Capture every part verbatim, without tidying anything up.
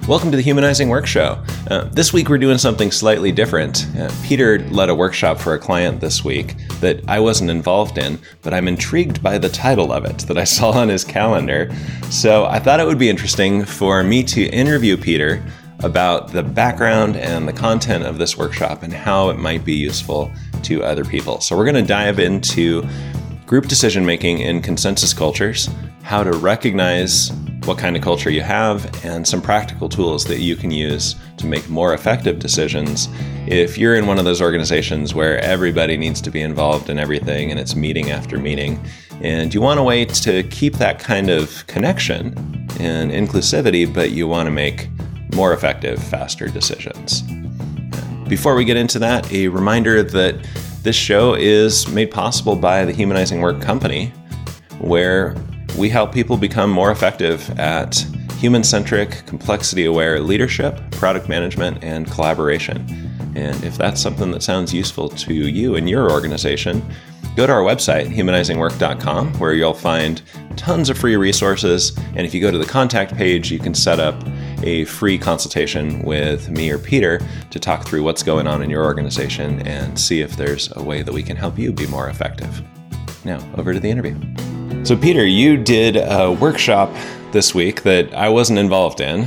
Welcome to the Humanizing Work Show. Uh, this week we're doing something slightly different. Uh, Peter led a workshop for a client this week that I wasn't involved in, but I'm intrigued by the title of it that I saw on his calendar. So I thought it would be interesting for me to interview Peter about the background and the content of this workshop and how it might be useful to other people. So we're going to dive into group decision making in consensus cultures, how to recognize what kind of culture you have, and some practical tools that you can use to make more effective decisions if you're in one of those organizations where everybody needs to be involved in everything and it's meeting after meeting, and you want a way to keep that kind of connection and inclusivity, but you want to make more effective, faster decisions. Before we get into that, a reminder that this show is made possible by the Humanizing Work Company, where we help people become more effective at human-centric, complexity-aware leadership, product management, and collaboration. And if that's something that sounds useful to you and your organization, go to our website, humanizing work dot com, where you'll find tons of free resources. And if you go to the contact page, you can set up a free consultation with me or Peter to talk through what's going on in your organization and see if there's a way that we can help you be more effective. Now, over to the interview. So Peter, you did a workshop this week that I wasn't involved in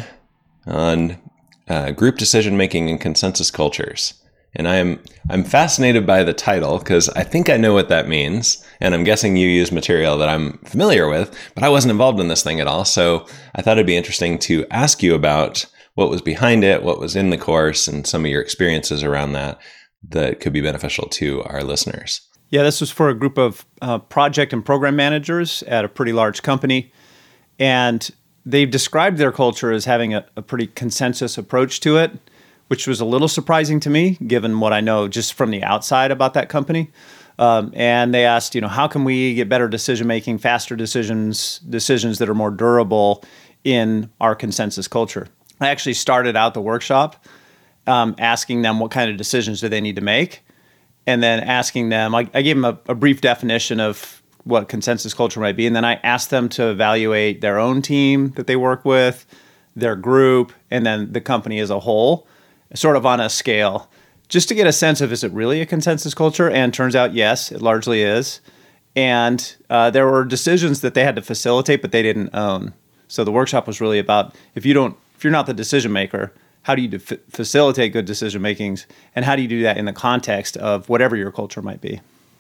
on uh, group decision-making and consensus cultures. And I'm I'm fascinated by the title because I think I know what that means. And I'm guessing you use material that I'm familiar with, but I wasn't involved in this thing at all. So I thought it'd be interesting to ask you about what was behind it, what was in the course, and some of your experiences around that that could be beneficial to our listeners. Yeah, this was for a group of uh, project and program managers at a pretty large company. And they've described their culture as having a, a pretty consensus approach to it, which was a little surprising to me, given what I know just from the outside about that company. Um, and they asked, you know, how can we get better decision-making, faster decisions, decisions that are more durable in our consensus culture? I actually started out the workshop um, asking them what kind of decisions do they need to make. And then asking them, I, I gave them a, a brief definition of what consensus culture might be. And then I asked them to evaluate their own team that they work with, their group, and then the company as a whole, sort of on a scale, just to get a sense of, is it really a consensus culture? And turns out, yes, it largely is. And uh, there were decisions that they had to facilitate, but they didn't own. So the workshop was really about, if you don't, if you're not the decision maker, how do you def- facilitate good decision makings, and how do you do that in the context of whatever your culture might be?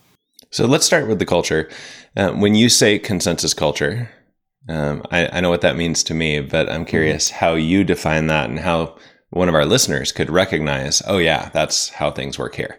So let's start with the culture. Uh, when you say consensus culture, um, I, I know what that means to me, but I'm curious mm-hmm. how you define that and how one of our listeners could recognize, oh yeah, that's how things work here.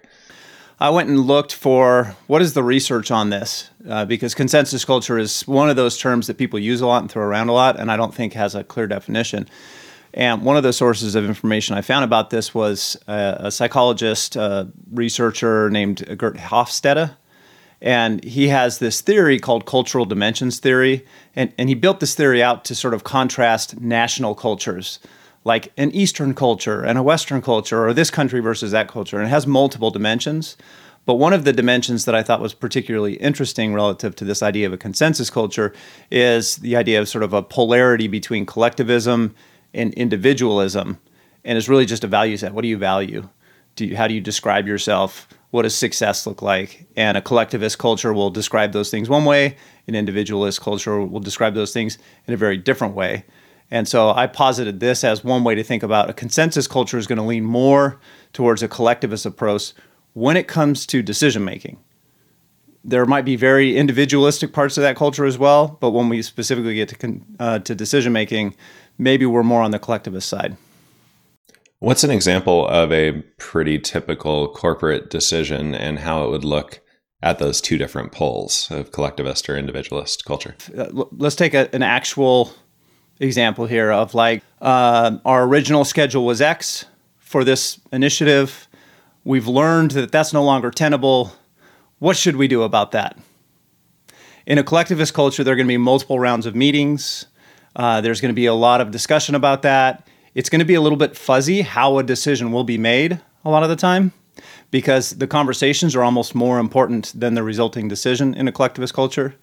I went and looked for what is the research on this, uh, because consensus culture is one of those terms that people use a lot and throw around a lot, and I don't think has a clear definition. And one of the sources of information I found about this was a, a psychologist, a researcher named Gert Hofstede. And he has this theory called cultural dimensions theory. And, and he built this theory out to sort of contrast national cultures, like an Eastern culture and a Western culture, or this country versus that culture. And it has multiple dimensions. But one of the dimensions that I thought was particularly interesting relative to this idea of a consensus culture is the idea of sort of a polarity between collectivism and individualism, and it's really just a value set. What do you value? Do you, how do you describe yourself? What does success look like? And a collectivist culture will describe those things one way. An individualist culture will describe those things in a very different way. And so I posited this as one way to think about a consensus culture is going to lean more towards a collectivist approach when it comes to decision making. There might be very individualistic parts of that culture as well, but when we specifically get to con- uh, to decision making, maybe we're more on the collectivist side. What's an example of a pretty typical corporate decision and how it would look at those two different poles of collectivist or individualist culture? Uh, let's take a, an actual example here of like uh, our original schedule was X for this initiative. We've learned that that's no longer tenable. What should we do about that? In a collectivist culture, there are going to be multiple rounds of meetings. Uh, there's going to be a lot of discussion about that. It's going to be a little bit fuzzy how a decision will be made a lot of the time, because the conversations are almost more important than the resulting decision in a collectivist culture.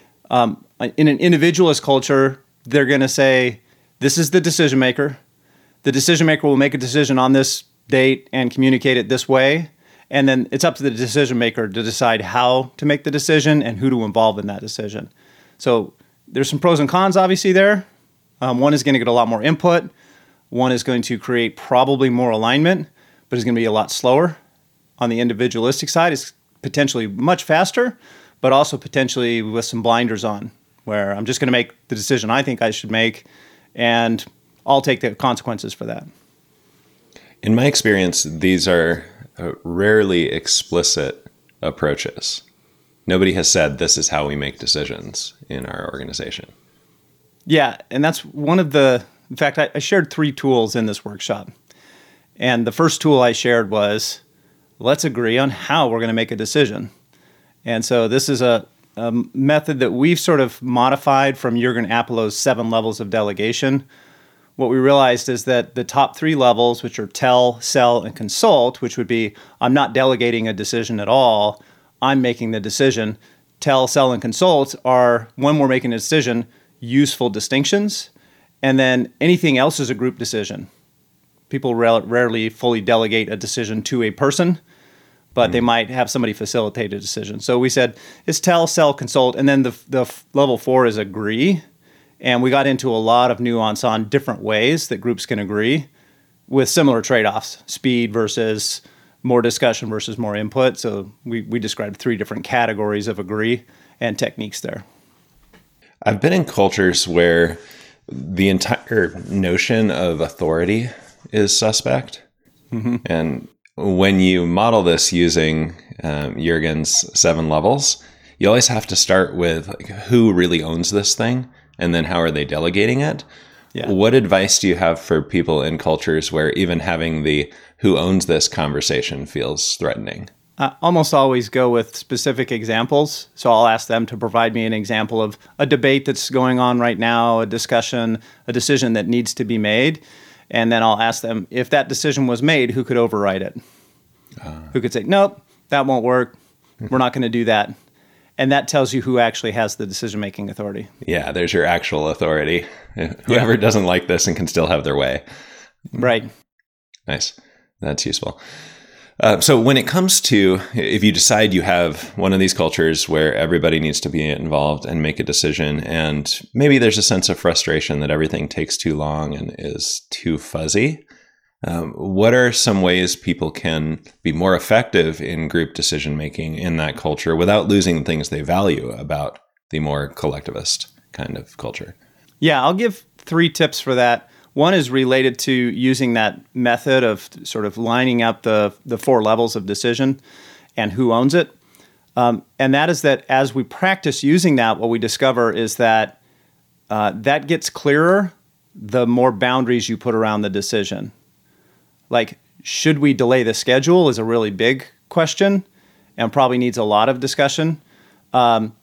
Um, in an individualist culture, they're going to say, this is the decision maker. the decision maker will make a decision on this date and communicate it this way. And then it's up to the decision maker to decide how to make the decision and who to involve in that decision. So there's some pros and cons, obviously, there. Um, one is going to get a lot more input. One is going to create probably more alignment, but it's going to be a lot slower. On the individualistic side, it's potentially much faster, but also potentially with some blinders on, where I'm just going to make the decision I think I should make, and I'll take the consequences for that. In my experience, these are uh, rarely explicit approaches. Nobody has said this is how we make decisions in our organization. Yeah, and that's one of the, in fact, I, I shared three tools in this workshop. And the first tool I shared was, let's agree on how we're going to make a decision. And so this is a, a method that we've sort of modified from Jürgen Appelow's seven levels of delegation. What we realized is that the top three levels, which are tell, sell, and consult, which would be, I'm not delegating a decision at all, I'm making the decision. Tell, sell, and consult are, when we're making a decision, useful distinctions. And then anything else is a group decision. People ra- rarely fully delegate a decision to a person, but mm-hmm. they might have somebody facilitate a decision. So we said, it's tell, sell, consult, and then the, the level four is agree. And we got into a lot of nuance on different ways that groups can agree with similar trade-offs, speed versus more discussion versus more input. So we, we described three different categories of agree and techniques there. I've been in cultures where the entire notion of authority is suspect. Mm-hmm. And when you model this using um, Jürgen's seven levels, you always have to start with like, who really owns this thing? And then how are they delegating it? Yeah. What advice do you have for people in cultures where even having the who owns this conversation feels threatening? I almost always go with specific examples. So I'll ask them to provide me an example of a debate that's going on right now, a discussion, a decision that needs to be made. And then I'll ask them, if that decision was made, who could override it? Uh, who could say, nope, that won't work. We're not going to do that. And that tells you who actually has the decision-making authority. Yeah, there's your actual authority. Whoever yeah. doesn't like this and can still have their way. Right. Nice. That's useful. Uh, so when it comes to, if you decide you have one of these cultures where everybody needs to be involved and make a decision, and maybe there's a sense of frustration that everything takes too long and is too fuzzy, um, what are some ways people can be more effective in group decision-making in that culture without losing the things they value about the more collectivist kind of culture? Yeah, I'll give three tips for that. One is related to using that method of sort of lining up the, the four levels of decision and who owns it. Um, and that is that as we practice using that, what we discover is that uh, that gets clearer the more boundaries you put around the decision. Like, should we delay the schedule is a really big question and probably needs a lot of discussion. Um,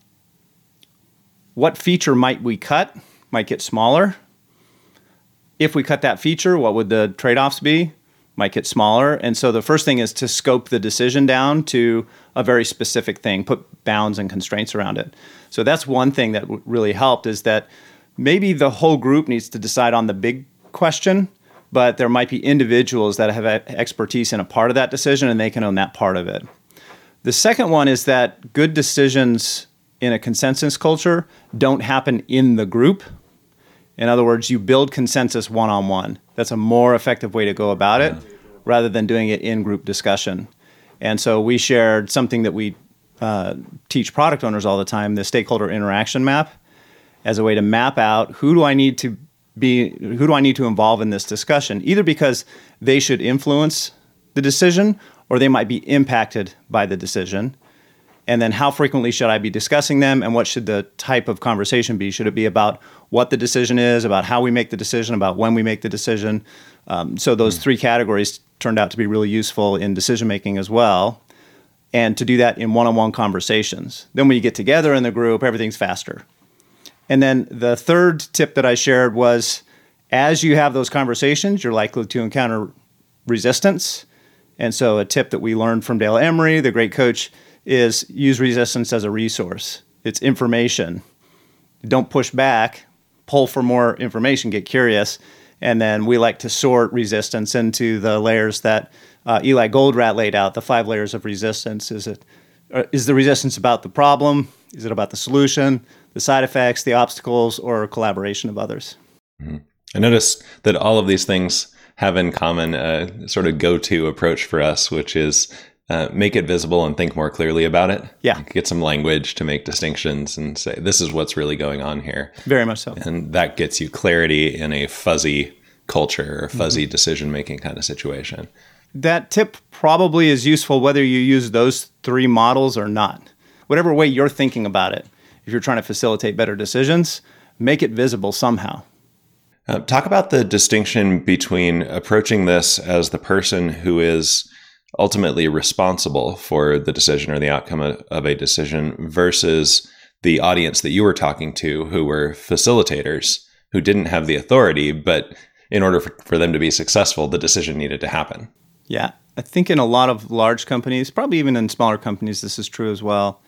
what feature might we cut? Might get smaller. If we cut that feature, what would the trade-offs be? Might get smaller. And so the first thing is to scope the decision down to a very specific thing, put bounds and constraints around it. So that's one thing that really helped, is that maybe the whole group needs to decide on the big question, but there might be individuals that have expertise in a part of that decision and they can own that part of it. The second one is that good decisions in a consensus culture don't happen in the group. In other words, you build consensus one-on-one. That's a more effective way to go about it, rather than doing it in group discussion. And so we shared something that we uh, teach product owners all the time, the stakeholder interaction map, as a way to map out who do I need to be, who do I need to involve in this discussion, either because they should influence the decision or they might be impacted by the decision. And then how frequently should I be discussing them, and what should the type of conversation be? Should it be about what the decision is, about how we make the decision, about when we make the decision? Um, so those mm. three categories turned out to be really useful in decision-making as well, and to do that in one-on-one conversations. Then when you get together in the group, everything's faster. And then the third tip that I shared was, as you have those conversations, you're likely to encounter resistance. And so a tip that we learned from Dale Emery, the great coach, is use resistance as a resource. It's information. Don't push back, pull for more information, get curious, And then we like to sort resistance into the layers that uh, Eli Goldratt laid out, the five layers of resistance. Is it uh, is the resistance about the problem? Is it about the solution, the side effects, the obstacles, or collaboration of others? Mm-hmm. I noticed that all of these things have in common a sort of go-to approach for us, which is uh, make it visible and think more clearly about it. Yeah. Get some language to make distinctions and say, this is what's really going on here. Very much so. And that gets you clarity in a fuzzy culture or fuzzy mm-hmm. decision-making kind of situation. That tip probably is useful whether you use those three models or not. Whatever way you're thinking about it, if you're trying to facilitate better decisions, make it visible somehow. Uh, talk about the distinction between approaching this as the person who is ultimately responsible for the decision or the outcome of, of a decision versus the audience that you were talking to who were facilitators who didn't have the authority, but in order for, for them to be successful, the decision needed to happen. Yeah, I think in a lot of large companies, probably even in smaller companies, this is true as well.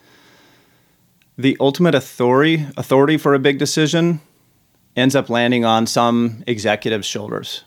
The ultimate authority authority for a big decision ends up landing on some executive's shoulders.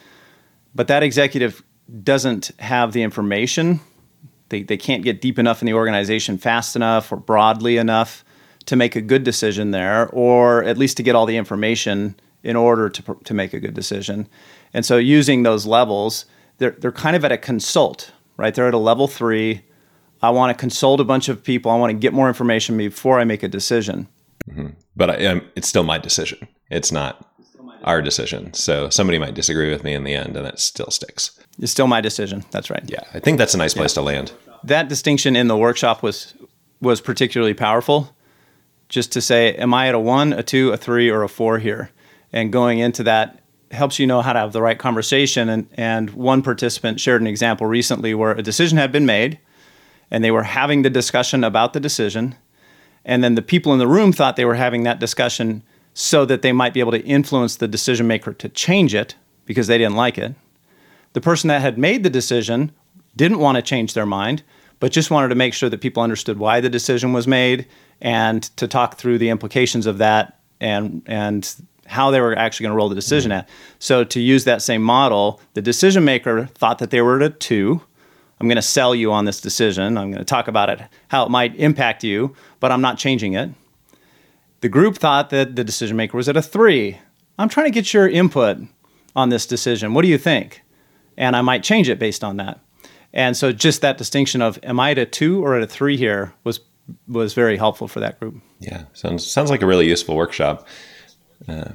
But that executive doesn't have the information. They, they can't get deep enough in the organization fast enough or broadly enough to make a good decision there, or at least to get all the information in order to, to make a good decision. And so using those levels, they're, they're kind of at a consult, right? They're at a level three. I want to consult a bunch of people. I want to get more information before I make a decision. Mm-hmm. But I, um, it's still my decision. It's not our decision. So somebody might disagree with me in the end, and it still sticks. It's still my decision. That's right. Yeah, I think that's a nice place yeah. to land. That distinction in the workshop was was particularly powerful. Just to say, am I at a one, a two, a three, or a four here? And going into that helps you know how to have the right conversation. And, and one participant shared an example recently where a decision had been made, and they were having the discussion about the decision. And then the people in the room thought they were having that discussion so that they might be able to influence the decision maker to change it because they didn't like it. The person that had made the decision didn't want to change their mind, but just wanted to make sure that people understood why the decision was made and to talk through the implications of that and and how they were actually going to roll the decision at. So to use that same model, the decision maker thought that they were at a two. I'm going to sell you on this decision. I'm going to talk about it, how it might impact you, but I'm not changing it. The group thought that the decision maker was at a three. I'm trying to get your input on this decision. What do you think? And I might change it based on that. And so just that distinction of am I at a two or at a three here was was very helpful for that group. Yeah, sounds sounds like a really useful workshop. Uh,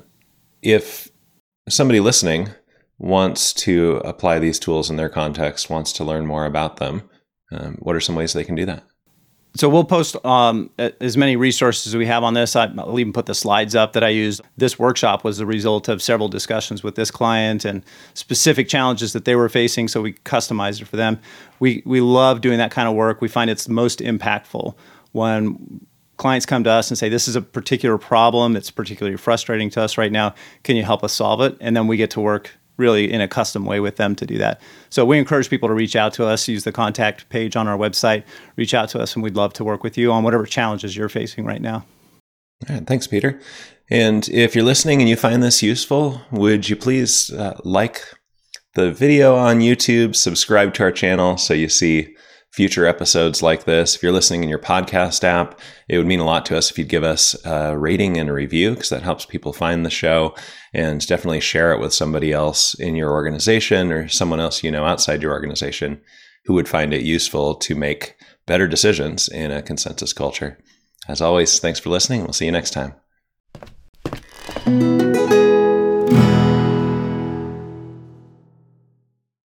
if somebody listening wants to apply these tools in their context, wants to learn more about them, um, what are some ways they can do that? So we'll post um, as many resources as we have on this. I'll even put the slides up that I used. This workshop was the result of several discussions with this client and specific challenges that they were facing, so we customized it for them. We we love doing that kind of work. We find it's most impactful when clients come to us and say, this is a particular problem. It's particularly frustrating to us right now. Can you help us solve it? And then we get to work really in a custom way with them to do that. So we encourage people to reach out to us, use the contact page on our website, reach out to us, and we'd love to work with you on whatever challenges you're facing right now. All right, thanks, Peter. And if you're listening and you find this useful, would you please uh, like the video on YouTube, subscribe to our channel so you see future episodes like this. If you're listening in your podcast app, it would mean a lot to us if you'd give us a rating and a review, because that helps people find the show, and definitely share it with somebody else in your organization or someone else you know outside your organization who would find it useful to make better decisions in a consensus culture. As always, thanks for listening. We'll see you next time.